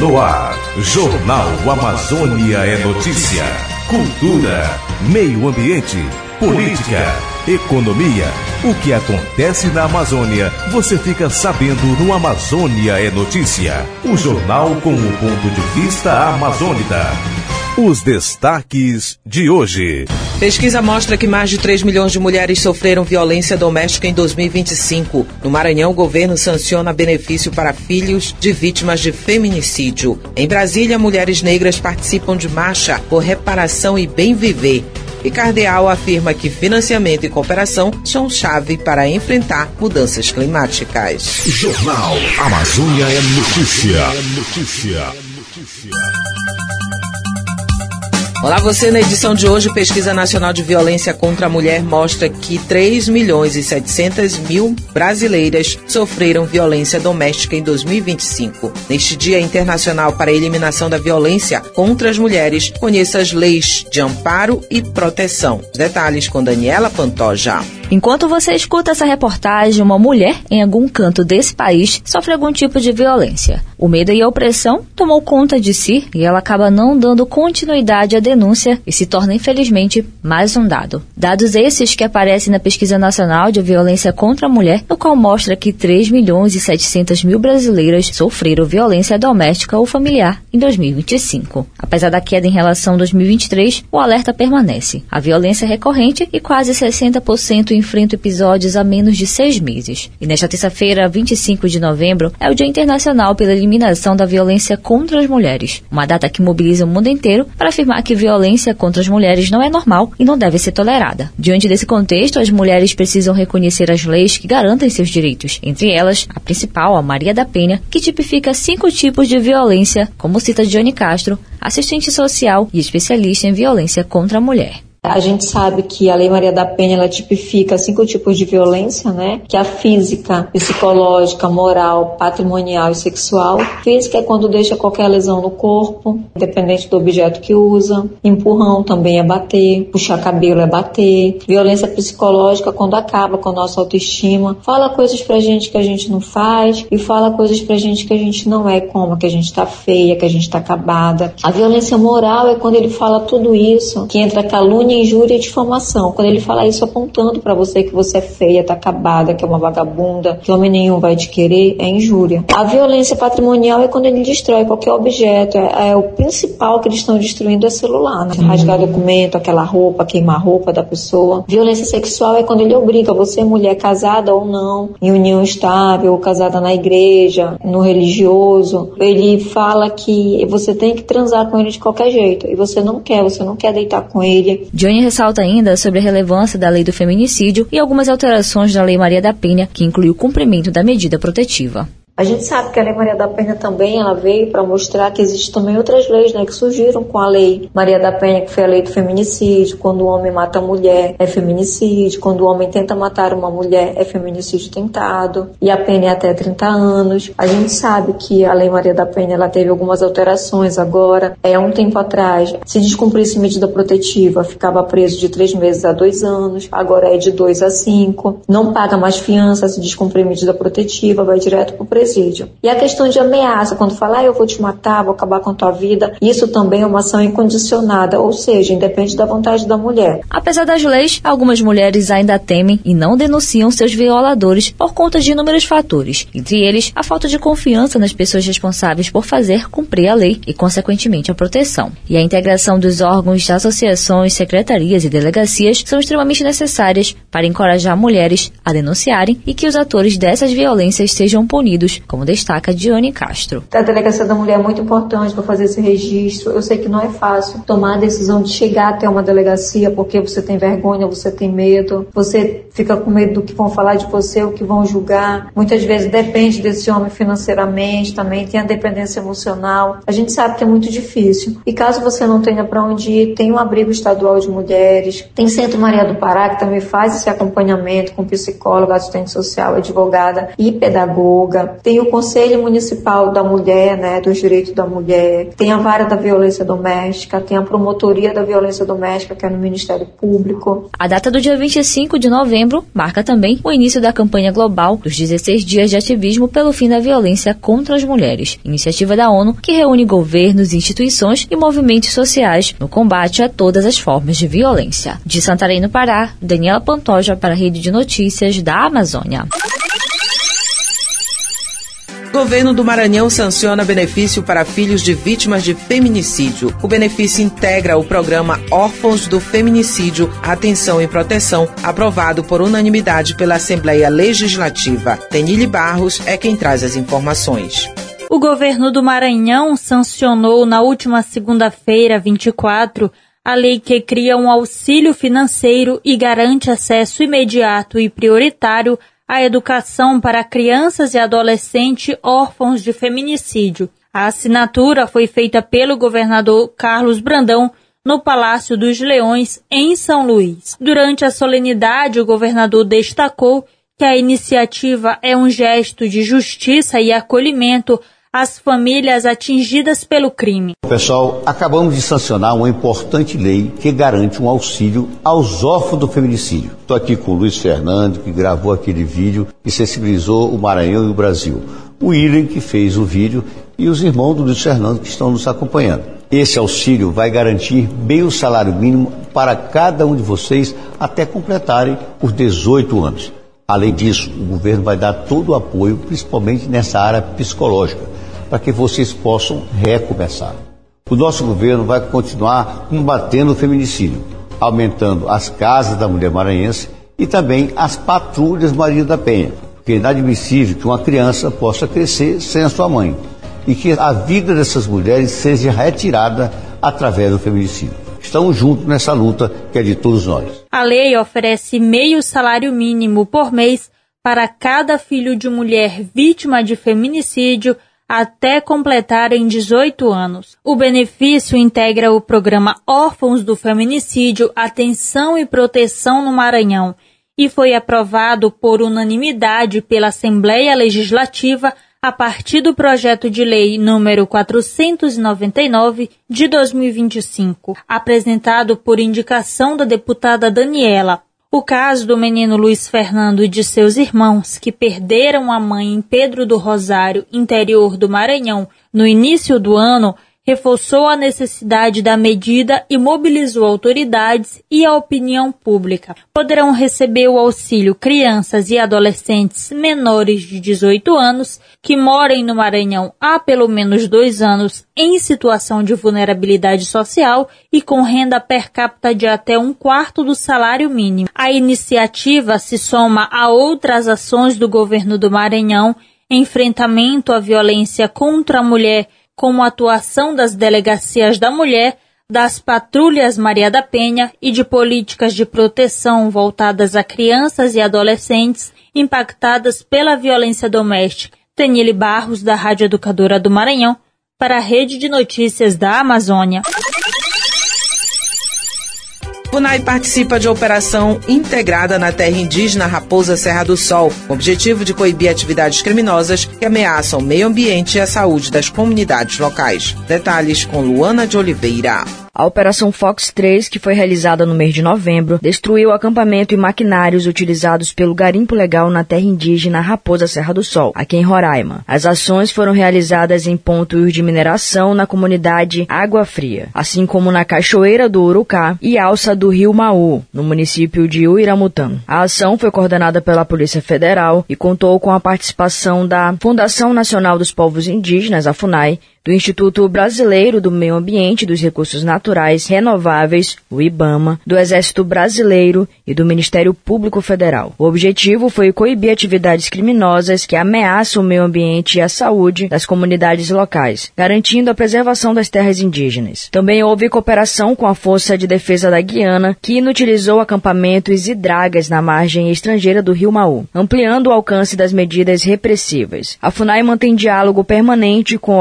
No ar, Jornal Amazônia é notícia. Cultura, meio ambiente, política, economia. O que acontece na Amazônia, você fica sabendo no Amazônia é Notícia. O jornal com o ponto de vista amazônida. Os destaques de hoje. Pesquisa mostra que mais de 3 milhões de mulheres sofreram violência doméstica em 2025. No Maranhão, o governo sanciona benefício para filhos de vítimas de feminicídio. Em Brasília, mulheres negras participam de marcha por reparação e bem viver. E Cardeal afirma que financiamento e cooperação são chave para enfrentar mudanças climáticas. Jornal Amazônia é Notícia. Olá, você. Na edição de hoje, Pesquisa Nacional de Violência contra a Mulher mostra que 3.700.000 brasileiras sofreram violência doméstica em 2025. Neste Dia Internacional para a Eliminação da Violência contra as Mulheres, conheça as leis de amparo e proteção. Os detalhes com Daniela Pantoja. Enquanto você escuta essa reportagem, uma mulher em algum canto desse país sofre algum tipo de violência. O medo e a opressão tomou conta de si e ela acaba não dando continuidade à denúncia e se torna, infelizmente, mais um dado. Dados esses que aparecem na Pesquisa Nacional de Violência contra a Mulher, no qual mostra que 3.700.000 brasileiras sofreram violência doméstica ou familiar em 2025. Apesar da queda em relação a 2023, o alerta permanece. A violência é recorrente e quase 60% enfrenta episódios há menos de 6 meses. E nesta terça-feira, 25 de novembro, é o Dia Internacional pela Eliminação da Violência contra as Mulheres, uma data que mobiliza o mundo inteiro para afirmar que violência contra as mulheres não é normal e não deve ser tolerada. Diante desse contexto, as mulheres precisam reconhecer as leis que garantem seus direitos. Entre elas, a principal, a Maria da Penha, que tipifica 5 tipos de violência, como cita Dione Castro, assistente social e especialista em violência contra a mulher. A gente sabe que a Lei Maria da Penha, ela tipifica 5 tipos de violência, né? Que é a física, psicológica, moral, patrimonial e sexual. Física é quando deixa qualquer lesão no corpo, independente do objeto que usa. Empurrão também é bater, puxar cabelo é bater. Violência psicológica, quando acaba com a nossa autoestima. Fala coisas pra gente que a gente não faz e fala coisas pra gente que a gente não é, como que a gente tá feia, que a gente tá acabada. A violência moral é quando ele fala tudo isso, que entra calúnia, injúria e difamação. Quando ele fala isso apontando pra você que você é feia, tá acabada, que é uma vagabunda, que homem nenhum vai te querer, é injúria. A violência patrimonial é quando ele destrói qualquer objeto. É o principal que eles estão destruindo é celular, né? Rasgar documento, aquela roupa, queimar a roupa da pessoa. Violência sexual é quando ele obriga você, mulher casada ou não, em união estável, ou casada na igreja, no religioso. Ele fala que você tem que transar com ele de qualquer jeito. E você não quer deitar com ele. Dione ressalta ainda sobre a relevância da lei do feminicídio e algumas alterações da Lei Maria da Penha, que inclui o cumprimento da medida protetiva. A gente sabe que a Lei Maria da Penha também, ela veio para mostrar que existem também outras leis, né, que surgiram com a Lei Maria da Penha, que foi a lei do feminicídio. Quando o homem mata a mulher, é feminicídio. Quando o homem tenta matar uma mulher, é feminicídio tentado. E a pena é até 30 anos. A gente sabe que a Lei Maria da Penha, ela teve algumas alterações agora. Há um tempo atrás, se descumprisse medida protetiva, ficava preso de 3 meses a 2 anos. Agora é de 2 a 5. Não paga mais fiança se descumprir medida protetiva, vai direto pro presídio. E a questão de ameaça, quando fala, eu vou te matar, vou acabar com a tua vida, isso também é uma ação incondicionada, ou seja, independe da vontade da mulher. Apesar das leis, algumas mulheres ainda temem e não denunciam seus violadores por conta de inúmeros fatores, entre eles a falta de confiança nas pessoas responsáveis por fazer cumprir a lei e, consequentemente, a proteção. E a integração dos órgãos, associações, secretarias e delegacias são extremamente necessárias para encorajar mulheres a denunciarem e que os atores dessas violências sejam punidos, como destaca Dione Castro. A Delegacia da Mulher é muito importante para fazer esse registro. Eu sei que não é fácil tomar a decisão de chegar até uma delegacia porque você tem vergonha, você tem medo, você fica com medo do que vão falar de você, o que vão julgar. Muitas vezes depende desse homem financeiramente, também tem a dependência emocional. A gente sabe que é muito difícil. E caso você não tenha para onde ir, tem um abrigo estadual de mulheres, tem Centro Maria do Pará, que também faz esse acompanhamento com psicóloga, assistente social, advogada e pedagoga. Tem o Conselho Municipal da Mulher, né, dos Direitos da Mulher, tem a Vara da Violência Doméstica, tem a Promotoria da Violência Doméstica, que é no Ministério Público. A data do dia 25 de novembro marca também o início da campanha global dos 16 dias de ativismo pelo fim da violência contra as mulheres, iniciativa da ONU que reúne governos, instituições e movimentos sociais no combate a todas as formas de violência. De Santarém, no Pará, Daniela Pantoja para a Rede de Notícias da Amazônia. Governo do Maranhão sanciona benefício para filhos de vítimas de feminicídio. O benefício integra o programa Órfãos do Feminicídio, Atenção e Proteção, aprovado por unanimidade pela Assembleia Legislativa. Tenille Barros é quem traz as informações. O governo do Maranhão sancionou na última segunda-feira, 24, a lei que cria um auxílio financeiro e garante acesso imediato e prioritário à educação para crianças e adolescentes órfãos de feminicídio. A assinatura foi feita pelo governador Carlos Brandão no Palácio dos Leões, em São Luís. Durante a solenidade, o governador destacou que a iniciativa é um gesto de justiça e acolhimento às famílias atingidas pelo crime. Pessoal, acabamos de sancionar uma importante lei que garante um auxílio aos órfãos do feminicídio. Estou aqui com o Luiz Fernando, que gravou aquele vídeo e sensibilizou o Maranhão e o Brasil. O William, que fez o vídeo, e os irmãos do Luiz Fernando, que estão nos acompanhando. Esse auxílio vai garantir bem o salário mínimo para cada um de vocês até completarem os 18 anos. Além disso, o governo vai dar todo o apoio, principalmente nessa área psicológica, para que vocês possam recomeçar. O nosso governo vai continuar combatendo o feminicídio, aumentando as casas da mulher maranhense e também as patrulhas Maria da Penha, porque é inadmissível que uma criança possa crescer sem a sua mãe e que a vida dessas mulheres seja retirada através do feminicídio. Estamos juntos nessa luta que é de todos nós. A lei oferece meio salário mínimo por mês para cada filho de mulher vítima de feminicídio até completarem 18 anos. O benefício integra o programa Órfãos do Feminicídio, Atenção e Proteção no Maranhão e foi aprovado por unanimidade pela Assembleia Legislativa a partir do projeto de lei número 499 de 2025, apresentado por indicação da deputada Daniela. O caso do menino Luiz Fernando e de seus irmãos, que perderam a mãe em Pedro do Rosário, interior do Maranhão, no início do ano, reforçou a necessidade da medida e mobilizou autoridades e a opinião pública. Poderão receber o auxílio crianças e adolescentes menores de 18 anos que morem no Maranhão há pelo menos 2 anos em situação de vulnerabilidade social e com renda per capita de até 1/4 do salário mínimo. A iniciativa se soma a outras ações do governo do Maranhão, enfrentamento à violência contra a mulher, como a atuação das delegacias da mulher, das patrulhas Maria da Penha e de políticas de proteção voltadas a crianças e adolescentes impactadas pela violência doméstica. Tenille Barros, da Rádio Educadora do Maranhão, para a Rede de Notícias da Amazônia. FUNAI participa de operação integrada na terra indígena Raposa Serra do Sol, com o objetivo de coibir atividades criminosas que ameaçam o meio ambiente e a saúde das comunidades locais. Detalhes com Luana de Oliveira. A Operação Fox 3, que foi realizada no mês de novembro, destruiu o acampamento e maquinários utilizados pelo garimpo legal na terra indígena Raposa Serra do Sol, aqui em Roraima. As ações foram realizadas em pontos de mineração na comunidade Água Fria, assim como na Cachoeira do Urucá e Alça do Rio Maú, no município de Uiramutã. A ação foi coordenada pela Polícia Federal e contou com a participação da Fundação Nacional dos Povos Indígenas, a FUNAI, do Instituto Brasileiro do Meio Ambiente e dos Recursos Naturais Renováveis, o IBAMA, do Exército Brasileiro e do Ministério Público Federal. O objetivo foi coibir atividades criminosas que ameaçam o meio ambiente e a saúde das comunidades locais, garantindo a preservação das terras indígenas. Também houve cooperação com a Força de Defesa da Guiana, que inutilizou acampamentos e dragas na margem estrangeira do Rio Maú, ampliando o alcance das medidas repressivas. A FUNAI mantém diálogo permanente com órgãos brasileiros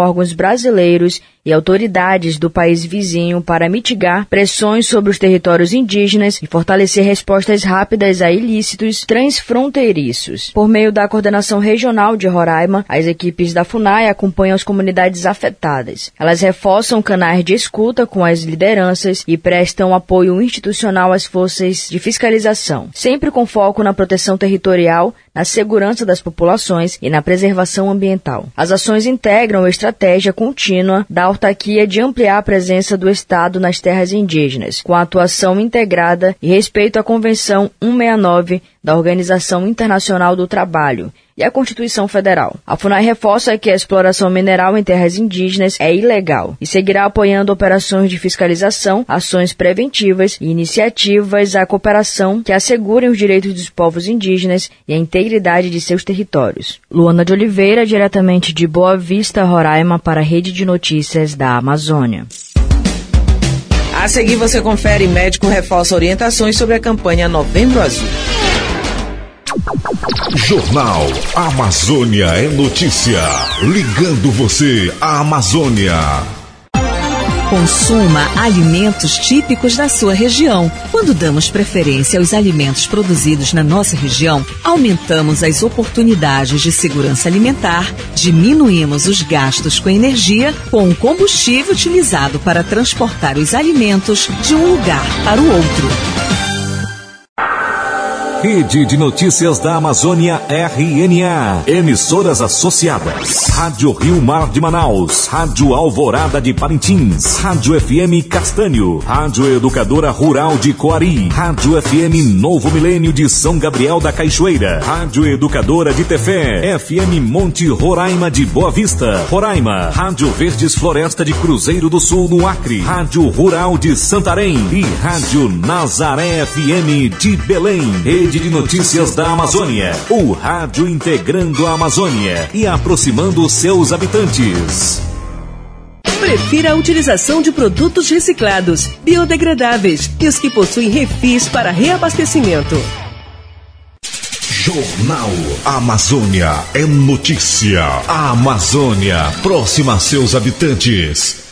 brasileiros e autoridades do país vizinho para mitigar pressões sobre os territórios indígenas e fortalecer respostas rápidas a ilícitos transfronteiriços. Por meio da Coordenação Regional de Roraima, as equipes da FUNAI acompanham as comunidades afetadas. Elas reforçam canais de escuta com as lideranças e prestam apoio institucional às forças de fiscalização, sempre com foco na proteção territorial, na segurança das populações e na preservação ambiental. As ações integram a estratégia contínua da autarquia de ampliar a presença do Estado nas terras indígenas, com a atuação integrada e respeito à Convenção 169 da Organização Internacional do Trabalho e a Constituição Federal. A FUNAI reforça que a exploração mineral em terras indígenas é ilegal e seguirá apoiando operações de fiscalização, ações preventivas e iniciativas à cooperação que assegurem os direitos dos povos indígenas e a integridade de seus territórios. Luana de Oliveira, diretamente de Boa Vista, Roraima, para a Rede de Notícias da Amazônia. A seguir você confere: médico reforça orientações sobre a campanha Novembro Azul. Jornal Amazônia é notícia. Ligando você à Amazônia. Consuma alimentos típicos da sua região. Quando damos preferência aos alimentos produzidos na nossa região, aumentamos as oportunidades de segurança alimentar, diminuímos os gastos com energia, com o combustível utilizado para transportar os alimentos de um lugar para o outro. Rede de Notícias da Amazônia, RNA. Emissoras associadas: Rádio Rio Mar de Manaus, Rádio Alvorada de Parintins, Rádio FM Castanho, Rádio Educadora Rural de Coari, Rádio FM Novo Milênio de São Gabriel da Cachoeira, Rádio Educadora de Tefé, FM Monte Roraima de Boa Vista, Roraima, Rádio Verdes Floresta de Cruzeiro do Sul no Acre, Rádio Rural de Santarém e Rádio Nazaré FM de Belém. Rede de Notícias da Amazônia, o rádio integrando a Amazônia e aproximando seus habitantes. Prefira a utilização de produtos reciclados, biodegradáveis e os que possuem refis para reabastecimento. Jornal Amazônia é notícia. A Amazônia, próxima a seus habitantes.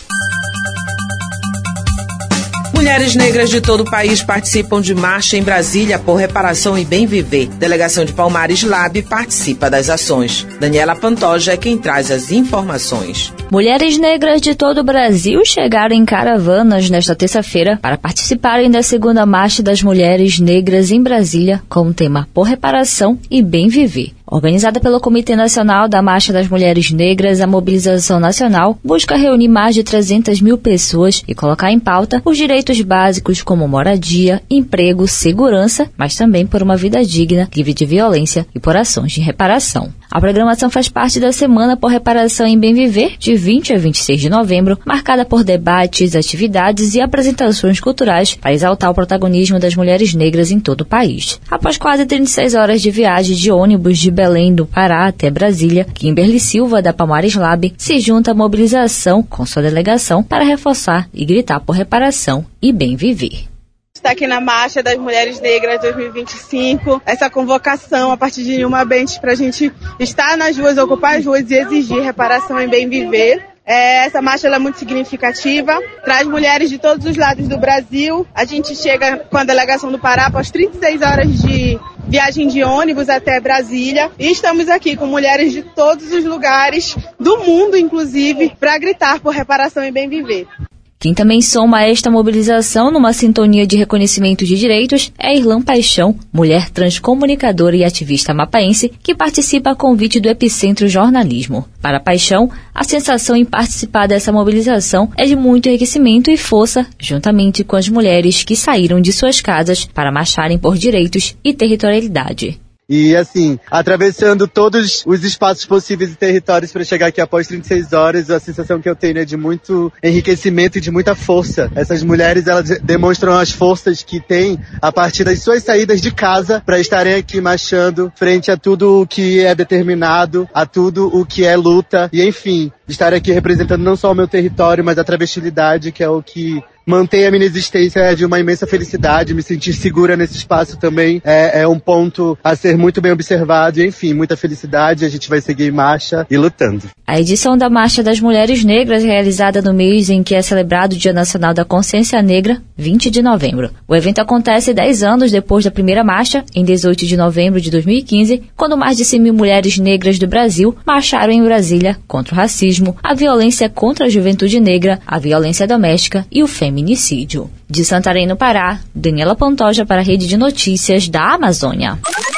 Mulheres negras de todo o país participam de marcha em Brasília por reparação e bem viver. Delegação de Palmares Lab participa das ações. Daniela Pantoja é quem traz as informações. Mulheres negras de todo o Brasil chegaram em caravanas nesta terça-feira para participarem da segunda Marcha das Mulheres Negras em Brasília, com o tema Por Reparação e Bem Viver. Organizada pelo Comitê Nacional da Marcha das Mulheres Negras, a mobilização nacional busca reunir mais de 300 mil pessoas e colocar em pauta os direitos básicos como moradia, emprego, segurança, mas também por uma vida digna, livre de violência e por ações de reparação. A programação faz parte da Semana por Reparação em Bem Viver, de 20 a 26 de novembro, marcada por debates, atividades e apresentações culturais para exaltar o protagonismo das mulheres negras em todo o país. Após quase 36 horas de viagem de ônibus de Belém do Pará até Brasília, Kimberly Silva, da Palmares Lab, se junta à mobilização com sua delegação para reforçar e gritar por reparação e bem viver. Está aqui na Marcha das Mulheres Negras 2025, essa convocação a partir de Nilma Bentes para a gente estar nas ruas, ocupar as ruas e exigir reparação e bem viver. Essa marcha ela é muito significativa, traz mulheres de todos os lados do Brasil. A gente chega com a delegação do Pará após 36 horas de viagem de ônibus até Brasília. E estamos aqui com mulheres de todos os lugares do mundo, inclusive, para gritar por reparação e bem viver. Quem também soma esta mobilização numa sintonia de reconhecimento de direitos é Irlã Paixão, mulher transcomunicadora e ativista mapaense, que participa a convite do Epicentro Jornalismo. Para Paixão, a sensação em participar dessa mobilização é de muito enriquecimento e força, juntamente com as mulheres que saíram de suas casas para marcharem por direitos e territorialidade. E assim, atravessando todos os espaços possíveis e territórios para chegar aqui após 36 horas, a sensação que eu tenho é de muito enriquecimento e de muita força. Essas mulheres, elas demonstram as forças que têm a partir das suas saídas de casa para estarem aqui marchando frente a tudo o que é determinado, a tudo o que é luta e, enfim, estar aqui representando não só o meu território, mas a travestilidade, que é o que mantém a minha existência, de uma imensa felicidade. Me sentir segura nesse espaço também é um ponto a ser muito bem observado. E, enfim, muita felicidade. A gente vai seguir em marcha e lutando. A edição da Marcha das Mulheres Negras, realizada no mês em que é celebrado o Dia Nacional da Consciência Negra, 20 de novembro. O evento acontece 10 anos depois da primeira marcha, em 18 de novembro de 2015, quando mais de 100 mil mulheres negras do Brasil marcharam em Brasília contra o racismo, a violência contra a juventude negra, a violência doméstica e o feminicídio. De Santarém, no Pará, Daniela Pantoja para a Rede de Notícias da Amazônia.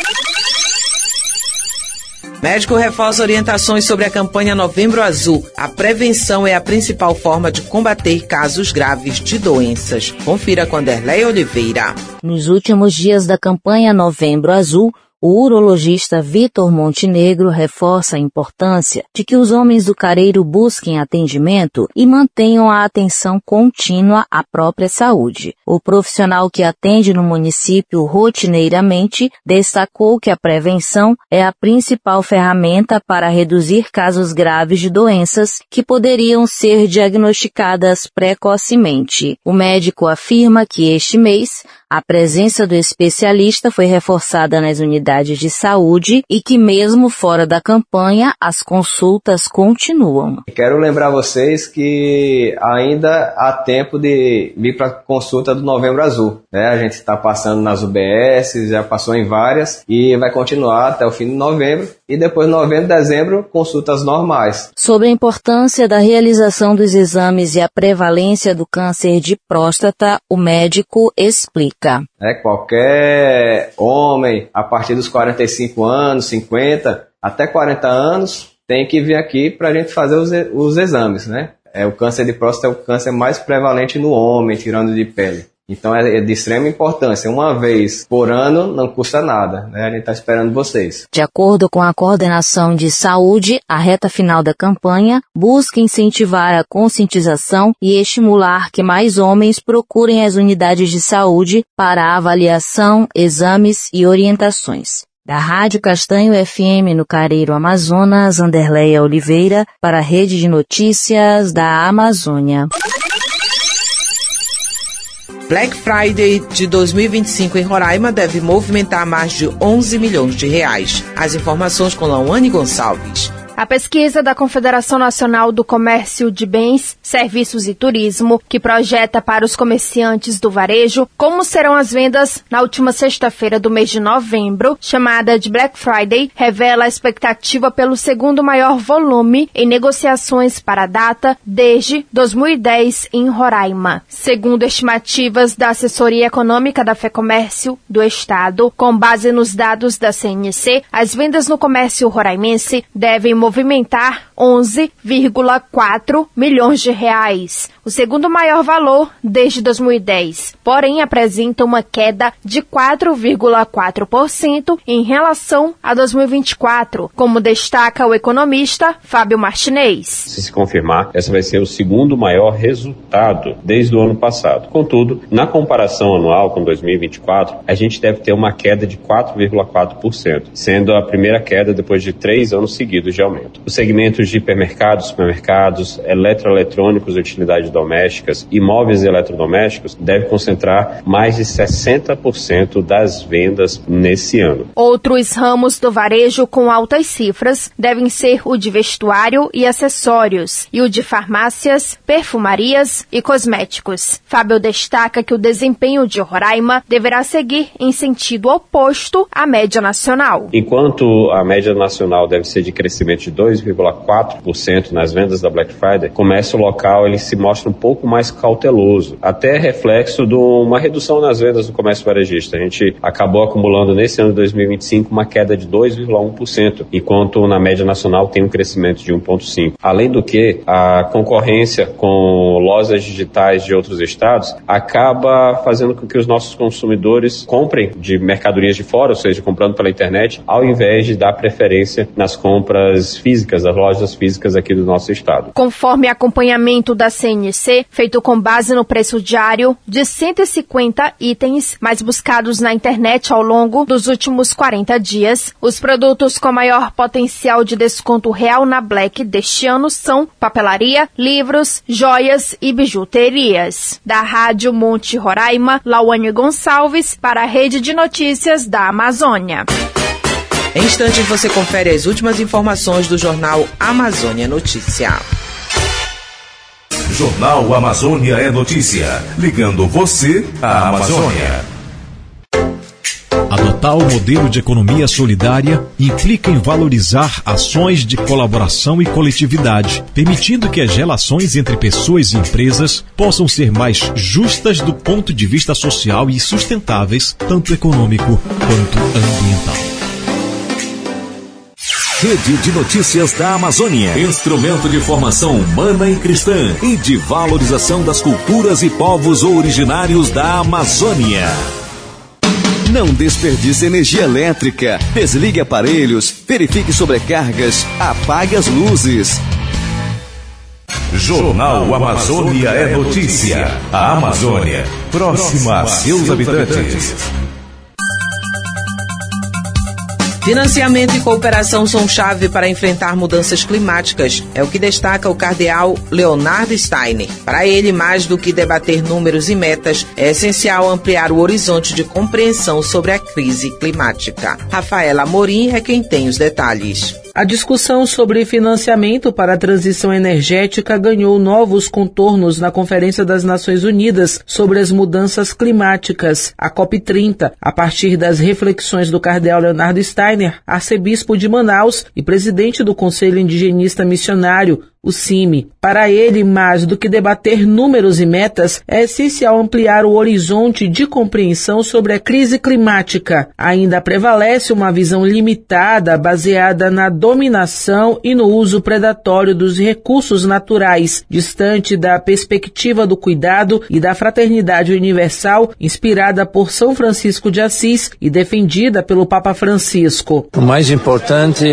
Médico reforça orientações sobre a campanha Novembro Azul. A prevenção é a principal forma de combater casos graves de doenças. Confira com Anderleia Oliveira. Nos últimos dias da campanha Novembro Azul, o urologista Vitor Montenegro reforça a importância de que os homens do Careiro busquem atendimento e mantenham a atenção contínua à própria saúde. O profissional que atende no município rotineiramente destacou que a prevenção é a principal ferramenta para reduzir casos graves de doenças que poderiam ser diagnosticadas precocemente. O médico afirma que este mês a presença do especialista foi reforçada nas unidades de saúde e que mesmo fora da campanha, as consultas continuam. Quero lembrar vocês que ainda há tempo de vir para a consulta do Novembro Azul. A gente está passando nas UBS, já passou em várias e vai continuar até o fim de novembro. E depois, novembro e dezembro, consultas normais. Sobre a importância da realização dos exames e a prevalência do câncer de próstata, o médico explica. Qualquer homem, a partir dos 45 anos, 50, até 40 anos, tem que vir aqui para a gente fazer os exames, O câncer de próstata é o câncer mais prevalente no homem, tirando de pele. Então é de extrema importância. Uma vez por ano não custa nada. A gente está esperando vocês. De acordo com a Coordenação de Saúde, a reta final da campanha busca incentivar a conscientização e estimular que mais homens procurem as unidades de saúde para avaliação, exames e orientações. Da Rádio Castanho FM no Careiro, Amazonas, Anderleia Oliveira para a Rede de Notícias da Amazônia. Black Friday de 2025 em Roraima deve movimentar mais de 11 milhões de reais. As informações com Lawane Gonçalves. A pesquisa da Confederação Nacional do Comércio de Bens, Serviços e Turismo, que projeta para os comerciantes do varejo como serão as vendas na última sexta-feira do mês de novembro, chamada de Black Friday, revela a expectativa pelo segundo maior volume em negociações para a data desde 2010 em Roraima. Segundo estimativas da Assessoria Econômica da FEComércio do Estado, com base nos dados da CNC, as vendas no comércio roraimense devem movimentar 11,4 milhões de reais, o segundo maior valor desde 2010, porém apresenta uma queda de 4,4% em relação a 2024, como destaca o economista Fábio Martinez. Se confirmar, esse vai ser o segundo maior resultado desde o ano passado. Contudo, na comparação anual com 2024, a gente deve ter uma queda de 4,4%, sendo a primeira queda depois de 3 anos seguidos de aumento. Os segmentos de hipermercados, supermercados, eletroeletrônicos, utilidades domésticas e móveis eletrodomésticos devem concentrar mais de 60% das vendas nesse ano. Outros ramos do varejo com altas cifras devem ser o de vestuário e acessórios e o de farmácias, perfumarias e cosméticos. Fábio destaca que o desempenho de Roraima deverá seguir em sentido oposto à média nacional. Enquanto a média nacional deve ser de crescimento de 2,4% nas vendas da Black Friday, o comércio local ele se mostra um pouco mais cauteloso, até reflexo de uma redução nas vendas do comércio varejista. A gente acabou acumulando nesse ano de 2025 uma queda de 2,1%, enquanto na média nacional tem um crescimento de 1,5%. Além do que, a concorrência com lojas digitais de outros estados acaba fazendo com que os nossos consumidores comprem de mercadorias de fora, ou seja, comprando pela internet, ao invés de dar preferência nas compras unidades físicas, das lojas físicas aqui do nosso estado. Conforme acompanhamento da CNC, feito com base no preço diário de 150 itens mais buscados na internet ao longo dos últimos 40 dias, os produtos com maior potencial de desconto real na Black deste ano são papelaria, livros, joias e bijuterias. Da Rádio Monte Roraima, Lauane Gonçalves, para a Rede de Notícias da Amazônia. Em instantes você confere as últimas informações do jornal Amazônia Notícia. Jornal Amazônia é notícia, ligando você à Amazônia. Adotar o modelo de economia solidária implica em valorizar ações de colaboração e coletividade, permitindo que as relações entre pessoas e empresas possam ser mais justas do ponto de vista social e sustentáveis, tanto econômico quanto ambiental. Rede de Notícias da Amazônia. Instrumento de formação humana e cristã e de valorização das culturas e povos originários da Amazônia. Não desperdice energia elétrica. Desligue aparelhos, verifique sobrecargas, apague as luzes. Jornal Amazônia é notícia. A Amazônia, próxima a seus habitantes. Financiamento e cooperação são chave para enfrentar mudanças climáticas, é o que destaca o cardeal Leonardo Steiner. Para ele, mais do que debater números e metas, é essencial ampliar o horizonte de compreensão sobre a crise climática. Rafaela Amorim é quem tem os detalhes. A discussão sobre financiamento para a transição energética ganhou novos contornos na Conferência das Nações Unidas sobre as Mudanças Climáticas, a COP30, a partir das reflexões do cardeal Leonardo Steiner, arcebispo de Manaus e presidente do Conselho Indigenista Missionário, o CIMI. Para ele, mais do que debater números e metas, é essencial ampliar o horizonte de compreensão sobre a crise climática. Ainda prevalece uma visão limitada, baseada na dominação e no uso predatório dos recursos naturais, distante da perspectiva do cuidado e da fraternidade universal, inspirada por São Francisco de Assis e defendida pelo Papa Francisco. O mais importante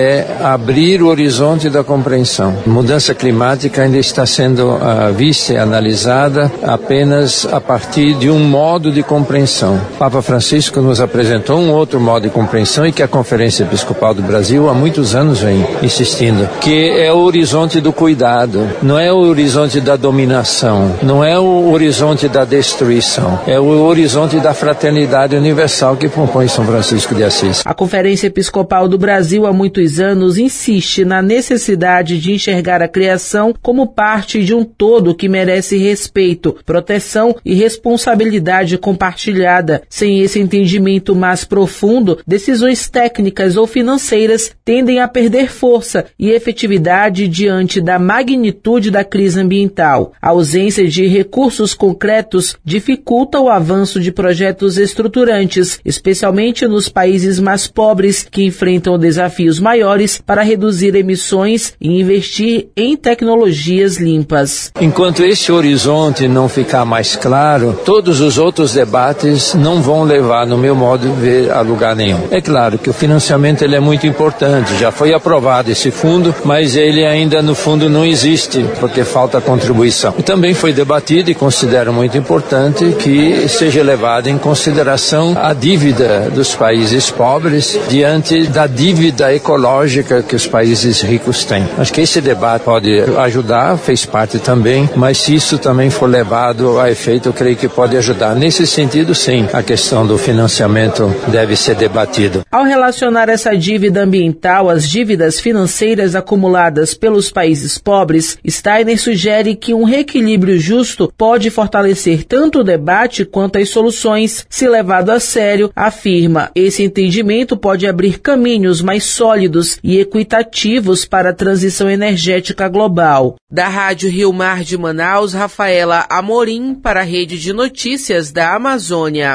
é abrir o horizonte da compreensão. Mudança climática ainda está sendo vista e analisada apenas a partir de um modo de compreensão. O Papa Francisco nos apresentou um outro modo de compreensão e que a Conferência Episcopal do Brasil há muitos anos vem insistindo, que é o horizonte do cuidado, não é o horizonte da dominação, não é o horizonte da destruição, é o horizonte da fraternidade universal que propõe São Francisco de Assis. A Conferência Episcopal do Brasil há muitos anos insiste na necessidade de enxergar a criação como parte de um todo que merece respeito, proteção e responsabilidade compartilhada. Sem esse entendimento mais profundo, decisões técnicas ou financeiras tendem a perder força e efetividade diante da magnitude da crise ambiental. A ausência de recursos concretos dificulta o avanço de projetos estruturantes, especialmente nos países mais pobres que enfrentam desafios maiores para reduzir emissões e investir em tecnologias limpas. Enquanto esse horizonte não ficar mais claro, todos os outros debates não vão levar, no meu modo de ver, a lugar nenhum. É claro que o financiamento ele é muito importante, já foi aprovado esse fundo, mas ele ainda no fundo não existe, porque falta contribuição. E também foi debatido e considero muito importante que seja levada em consideração a dívida dos países pobres diante da dívida ecológica que os países ricos têm. Acho que esse debate pode ajudar, fez parte também, mas se isso também for levado a efeito, eu creio que pode ajudar. Nesse sentido, sim, a questão do financiamento deve ser debatido. Ao relacionar essa dívida ambiental às dívidas financeiras acumuladas pelos países pobres, Steiner sugere que um reequilíbrio justo pode fortalecer tanto o debate quanto as soluções. Se levado a sério, afirma, esse entendimento pode abrir caminhos mais sólidos e equitativos para a transição energética global. Da Rádio Rio Mar de Manaus, Rafaela Amorim para a Rede de Notícias da Amazônia.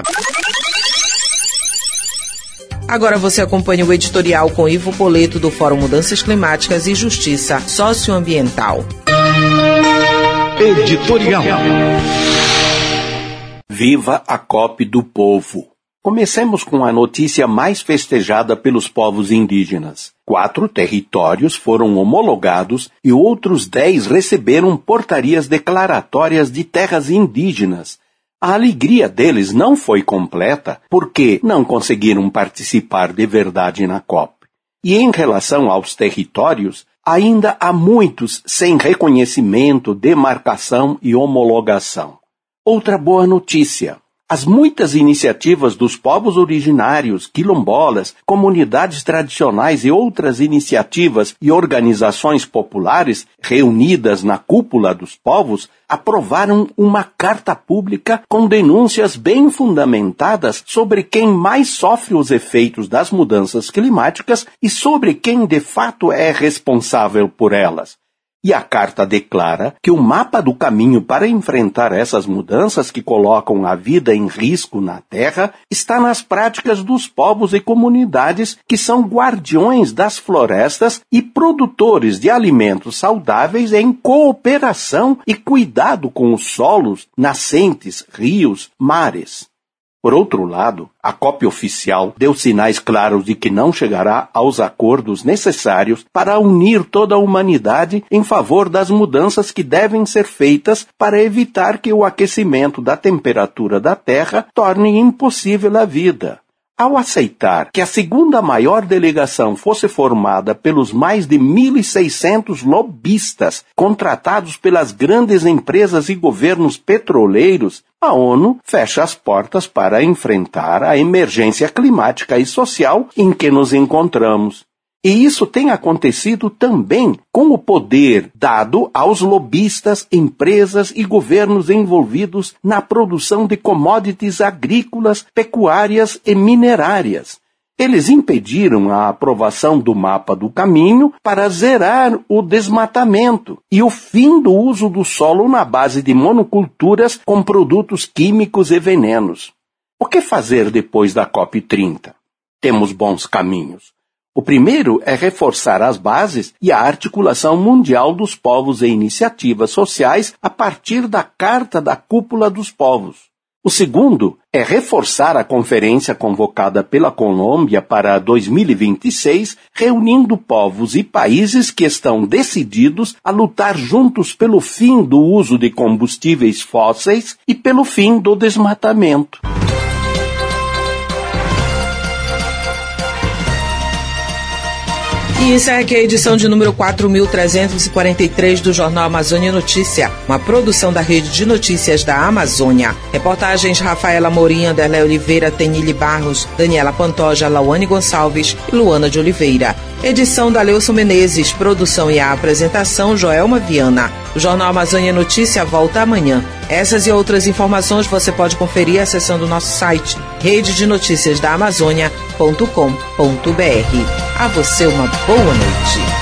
Agora você acompanha o editorial com Ivo Poleto do Fórum Mudanças Climáticas e Justiça Socioambiental. Editorial. Viva a COP do povo. Comecemos com a notícia mais festejada pelos povos indígenas. 4 territórios foram homologados e outros 10 receberam portarias declaratórias de terras indígenas. A alegria deles não foi completa porque não conseguiram participar de verdade na COP. E em relação aos territórios, ainda há muitos sem reconhecimento, demarcação e homologação. Outra boa notícia. As muitas iniciativas dos povos originários, quilombolas, comunidades tradicionais e outras iniciativas e organizações populares reunidas na cúpula dos povos aprovaram uma carta pública com denúncias bem fundamentadas sobre quem mais sofre os efeitos das mudanças climáticas e sobre quem de fato é responsável por elas. E a carta declara que o mapa do caminho para enfrentar essas mudanças que colocam a vida em risco na Terra está nas práticas dos povos e comunidades que são guardiões das florestas e produtores de alimentos saudáveis em cooperação e cuidado com os solos, nascentes, rios, mares. Por outro lado, a COP oficial deu sinais claros de que não chegará aos acordos necessários para unir toda a humanidade em favor das mudanças que devem ser feitas para evitar que o aquecimento da temperatura da Terra torne impossível a vida. Ao aceitar que a segunda maior delegação fosse formada pelos mais de 1.600 lobistas contratados pelas grandes empresas e governos petroleiros, a ONU fecha as portas para enfrentar a emergência climática e social em que nos encontramos. E isso tem acontecido também com o poder dado aos lobistas, empresas e governos envolvidos na produção de commodities agrícolas, pecuárias e minerárias. Eles impediram a aprovação do mapa do caminho para zerar o desmatamento e o fim do uso do solo na base de monoculturas com produtos químicos e venenos. O que fazer depois da COP30? Temos bons caminhos. O primeiro é reforçar as bases e a articulação mundial dos povos e iniciativas sociais a partir da Carta da Cúpula dos Povos. O segundo é reforçar a conferência convocada pela Colômbia para 2026, reunindo povos e países que estão decididos a lutar juntos pelo fim do uso de combustíveis fósseis e pelo fim do desmatamento. E encerra aqui a edição de número 4.343 do Jornal Amazônia Notícia, uma produção da Rede de Notícias da Amazônia. Reportagens Rafaela Morim, Anderlé Oliveira, Tenille Barros, Daniela Pantoja, Lauane Gonçalves e Luana de Oliveira. Edição da Leilson Menezes, produção e a apresentação Joelma Viana. O Jornal Amazônia Notícia volta amanhã. Essas e outras informações você pode conferir acessando o nosso site rededenoticiasdaamazônia.com.br. A você uma boa noite.